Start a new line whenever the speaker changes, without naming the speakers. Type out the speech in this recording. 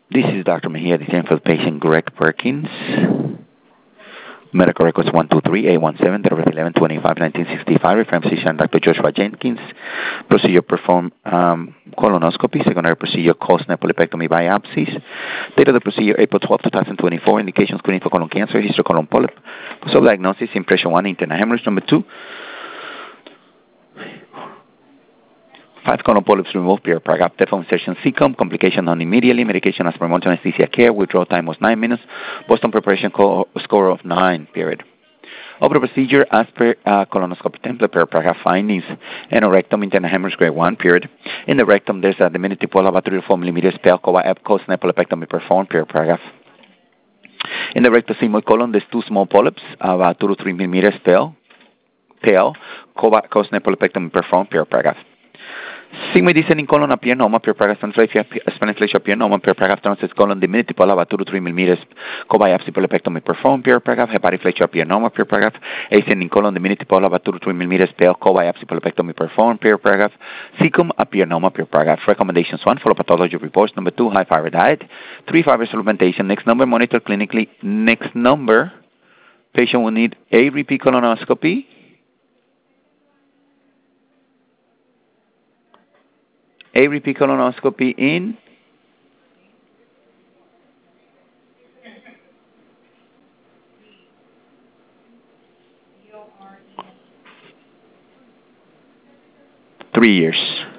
This is Dr. Mejia, the for the patient Greg Perkins. Medical records 123-817, date of birth 11/25/1965. Reference physician Dr. Joshua Jenkins. Procedure performed colonoscopy. Secondary procedure Costner polypectomy biopsies. Date of the procedure April 12, 2024. Indications screening for colon cancer, history colon polyp. Post diagnosis impression 1, internal hemorrhage. Number 2. 5 colon polyps removed, period, paragraph, telephone insertion, CCOM, complication non immediately, medication as per monthly anesthesia care, withdrawal time was 9 minutes, Boston preparation score of 9, period. Of the procedure as per colonoscopy template, period, paragraph, findings, anorectum, internal hemorrhage, grade 1, period. In the rectum, there's a diminutive polyp about 3 to 4 millimeters, spell, cos, nepolepectomy performed, period, paragraph. In the rectosigmoid colon, there's 2 small polyps, about 2 to 3 millimeters, spell, tail, cos, nepolepectomy performed, period, paragraph. Sigmoid descending colon appear normal, pure paragraph spaniflex appear normal, pure paragraph transits colon diminutive polyp 2 to 3 millimeters, co-biopsy polypectomy performed, pure paragraph hepatic flexure appear normal, pure paragraph ascending colon diminutive polyp 2 to 3 millimeters, pale, co-biopsy polypectomy performed, pure paragraph cecum appear normal, pure paragraph. Recommendations: 1, follow pathology reports. Number 2, high fiber diet. 3, fiber supplementation. Next number, monitor clinically. Next number, patient will need a repeat colonoscopy. A repeat colonoscopy in 3 years.